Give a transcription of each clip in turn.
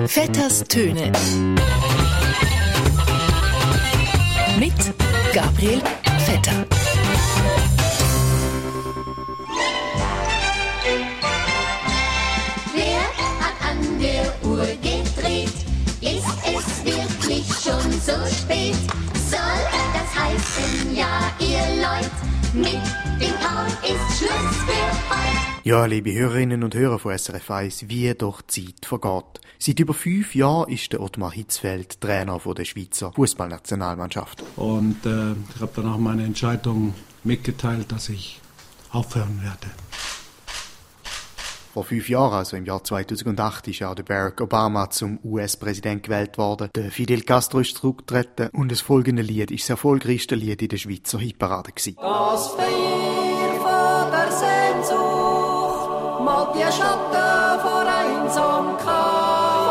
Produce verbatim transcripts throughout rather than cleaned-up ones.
Vetters Töne. Mit Gabriel Vetter. Wer hat an der Uhr gedreht? Ist es wirklich schon so spät? Soll das heißen, ja, ihr Leut, mit dem Paul ist Schluss für heute. Ja, liebe Hörerinnen und Hörer von S R F eins, wie doch die Zeit vergeht. Seit über fünf Jahren ist der Ottmar Hitzfeld Trainer von der Schweizer Fußballnationalmannschaft. Und äh, ich habe danach meine Entscheidung mitgeteilt, dass ich aufhören werde. Vor fünf Jahren, also im Jahr zweitausendacht, ist auch der Barack Obama zum U S-Präsident gewählt worden. Der Fidel Castro ist zurückgetreten und das folgende Lied ist das erfolgreichste Lied in der Schweizer Hitparade gewesen. Das Feuer von der Sehnsucht malt die Schatten vor Einsamkeit.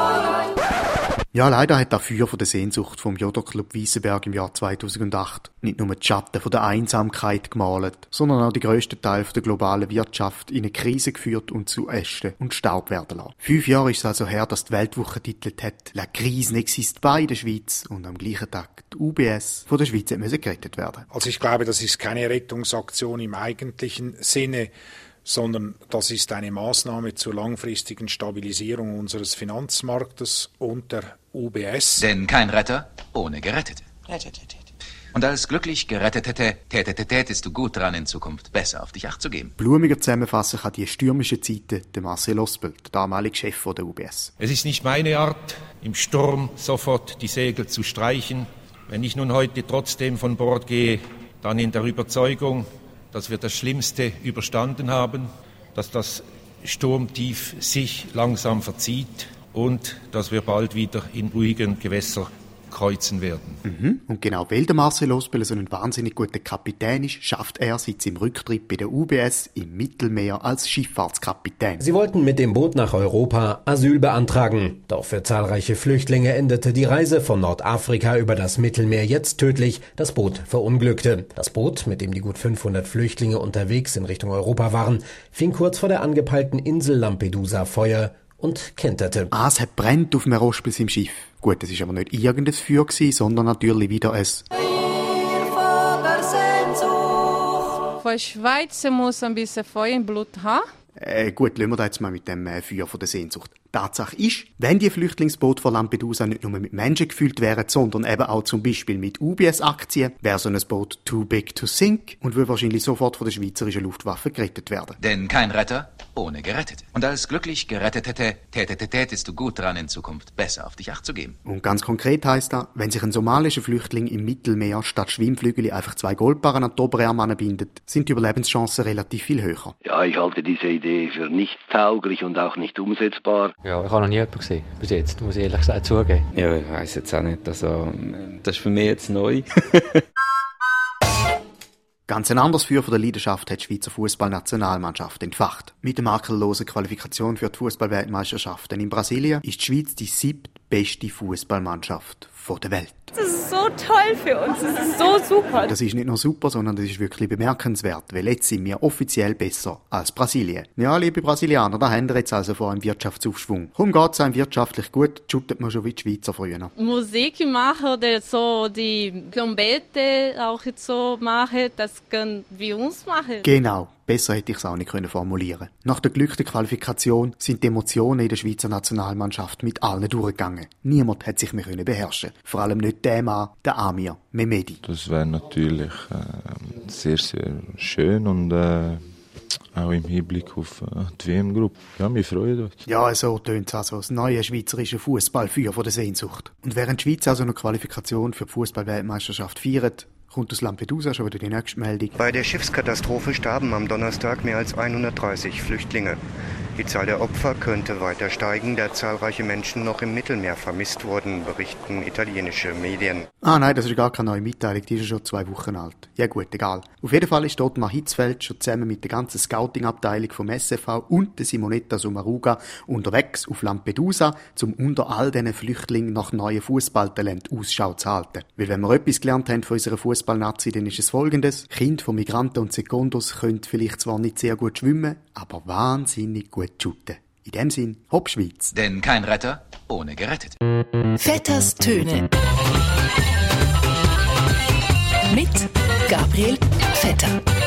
Ja, leider hat das Feuer von der Sehnsucht vom Jodo-Club Weissenberg im Jahr zweitausendacht nicht nur die Schatten von der Einsamkeit gemalt, sondern auch die grössten Teil der globalen Wirtschaft in eine Krise geführt und zu Ästen und Staub werden lassen. Fünf Jahre ist es also her, dass die Weltwoche titelt hat, «La crise n'existe pas» in der Schweiz und am gleichen Tag die U B S von der Schweiz musste gerettet werden. Also ich glaube, das ist keine Rettungsaktion im eigentlichen Sinne, sondern das ist eine Maßnahme zur langfristigen Stabilisierung unseres Finanzmarktes und der U B S. Denn kein Retter ohne Gerettete. Und als glücklich Gerettete tätest du gut dran, in Zukunft besser auf dich Acht zu geben. Blumiger zusammenfassen kann die stürmischen Zeiten der Marcel Ospel, der damalige Chef der U B S. Es ist nicht meine Art, im Sturm sofort die Segel zu streichen. Wenn ich nun heute trotzdem von Bord gehe, dann in der Überzeugung, dass wir das Schlimmste überstanden haben, dass das Sturmtief sich langsam verzieht und dass wir bald wieder in ruhigen Gewässern kreuzen werden. Mhm. Und genau weil der Marcel Ospel so ein wahnsinnig guter Kapitän ist, schafft er seit seinem Rücktritt bei der U B S im Mittelmeer als Schifffahrtskapitän. Sie wollten mit dem Boot nach Europa Asyl beantragen. Doch für zahlreiche Flüchtlinge endete die Reise von Nordafrika über das Mittelmeer jetzt tödlich. Das Boot verunglückte. Das Boot, mit dem die gut fünfhundert Flüchtlinge unterwegs in Richtung Europa waren, fing kurz vor der angepeilten Insel Lampedusa Feuer und kenterte. Ah, es hat brennt auf dem Ospels im Schiff. Gut, es war aber nicht irgendein Feuer gewesen, sondern natürlich wieder ein Feuer von der Sehnsucht. Von Schweiz muss ein bisschen Feuer im Blut haben. Äh, gut, lassen wir da jetzt mal mit dem äh, Feuer von der Sehnsucht. Tatsache ist, wenn die Flüchtlingsboote von Lampedusa nicht nur mit Menschen gefüllt wären, sondern eben auch zum Beispiel mit U B S-Aktien, wäre so ein Boot too big to sink und würde wahrscheinlich sofort von der schweizerischen Luftwaffe gerettet werden. Denn kein Retter ohne Gerettete. Und als glücklich Gerettete tätest du gut dran, in Zukunft besser auf dich Acht zu geben. Und ganz konkret heisst das, wenn sich ein somalischer Flüchtling im Mittelmeer statt Schwimmflügel einfach zwei Goldbarren an die Oberarme anbindet, sind die Überlebenschancen relativ viel höher. Ja, ich halte diese Idee für nicht tauglich und auch nicht umsetzbar. Ja, ich habe noch nie jemanden gesehen, bis jetzt, muss ich ehrlich gesagt zugeben. Ja, ich weiss jetzt auch nicht, also, das ist für mich jetzt neu. Ganz ein anderes Feuer von der Leidenschaft hat die Schweizer Fußballnationalmannschaft entfacht. Mit der makellosen Qualifikation für die Fußballweltmeisterschaften in Brasilien ist die Schweiz die siebtbeste Fußballmannschaft der Welt. Das ist so toll für uns, das ist so super. Das ist nicht nur super, sondern das ist wirklich bemerkenswert, weil jetzt sind wir offiziell besser als Brasilien. Ja, liebe Brasilianer, da haben wir jetzt also vor einem Wirtschaftsaufschwung. Warum geht es einem wirtschaftlich gut, shootet man schon wie die Schweizer früher. Musik machen oder so die Trompete auch jetzt so machen, das können wir uns machen. Genau. Besser hätte ich es auch nicht formulieren können. Nach der glücklichen Qualifikation sind die Emotionen in der Schweizer Nationalmannschaft mit allen durchgegangen. Niemand hat sich mehr beherrschen. Vor allem nicht der Mann, der Amir Mehmedi. Das wäre natürlich äh, sehr, sehr schön und äh, auch im Hinblick auf äh, die W M-Gruppe. Ja, wir freuen uns. Ja, so tönt es also, das neue schweizerische Fußballfeuer von der Sehnsucht. Und während die Schweiz also eine Qualifikation für die Fußball-Weltmeisterschaft feiert, kommt aus Lampedusa schon wieder die nächste Meldung. Bei der Schiffskatastrophe starben am Donnerstag mehr als hundertdreißig Flüchtlinge. Die Zahl der Opfer könnte weiter steigen, da zahlreiche Menschen noch im Mittelmeer vermisst wurden, berichten italienische Medien. Ah nein, das ist gar keine neue Mitteilung, die ist schon zwei Wochen alt. Ja gut, egal. Auf jeden Fall ist Ottmar Hitzfeld schon zusammen mit der ganzen Scouting-Abteilung vom S F V und der Simonetta Sommaruga unterwegs auf Lampedusa, um unter all diesen Flüchtlingen nach neuen Fußballtalenten Ausschau zu halten. Weil wenn wir etwas gelernt haben von unserer Fußballnazi, dann ist es folgendes: Kinder von Migranten und Sekundos können vielleicht zwar nicht sehr gut schwimmen, aber wahnsinnig gut shooten. In dem Sinn, hopp Schweiz. Denn kein Retter ohne Gerettete. Vetters Töne. Mit Gabriel Vetter.